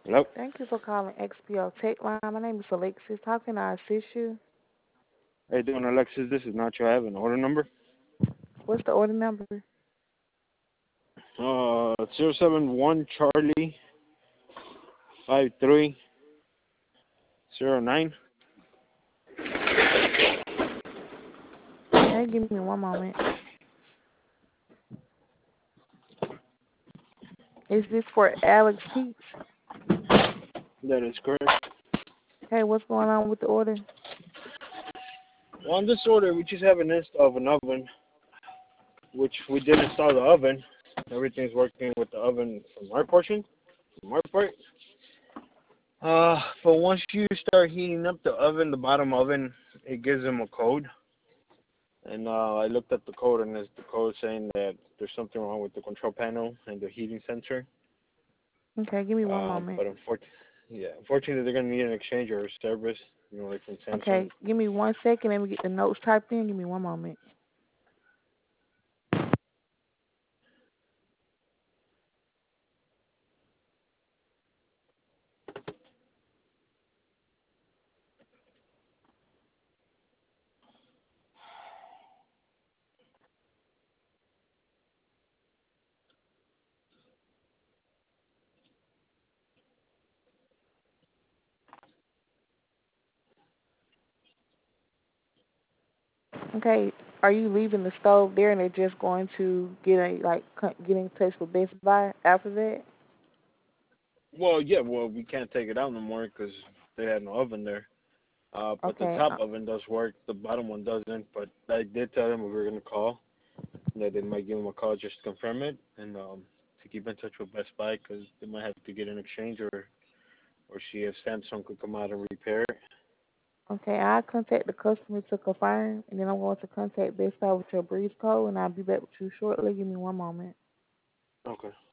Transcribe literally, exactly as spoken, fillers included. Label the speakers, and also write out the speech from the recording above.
Speaker 1: Hello?
Speaker 2: Thank you for calling X P O Tech Line. My name is Alexis. How can I assist you?
Speaker 1: How you doing, Alexis? This is Nacho. I have an order number.
Speaker 2: What's the order number?
Speaker 1: Uh, zero seven one Charlie five three zero nine.
Speaker 2: Okay, give me one moment. Is this for Alex Peach?
Speaker 1: That is correct.
Speaker 2: Okay, what's going on with the order?
Speaker 1: Well, on this order, we just have an install of an oven, which we did install the oven. Everything's working with the oven from our portion, from our part. Uh, but once you start heating up the oven, the bottom oven, it gives them a code. And uh, I looked at the code, and there's the code saying that there's something wrong with the control panel and the heating sensor.
Speaker 2: Okay, give me one
Speaker 1: Uh,
Speaker 2: moment.
Speaker 1: but unfortunately, yeah, unfortunately, they're gonna need an exchange or a service, you know, like from Samsung.
Speaker 2: Okay, give me one second. Let me get the notes typed in. Give me one moment. Okay, are you leaving the stove there and they're just going to get a like co- get in touch with Best Buy after that?
Speaker 1: Well, yeah, well, we can't take it out no more because they had no oven there. Uh, but the
Speaker 2: Okay,
Speaker 1: top
Speaker 2: uh,
Speaker 1: oven does work, the bottom one doesn't. But I did tell them we were gonna call, that they might give them a call just to confirm it and um to keep in touch with Best Buy because they might have to get an exchange or or see if Samsung could come out and repair it.
Speaker 2: okay. I'll contact the customer to confirm, and then I'm going to contact Best Buy with your breeze code, and I'll be back with you shortly. Give me one moment.
Speaker 1: Okay.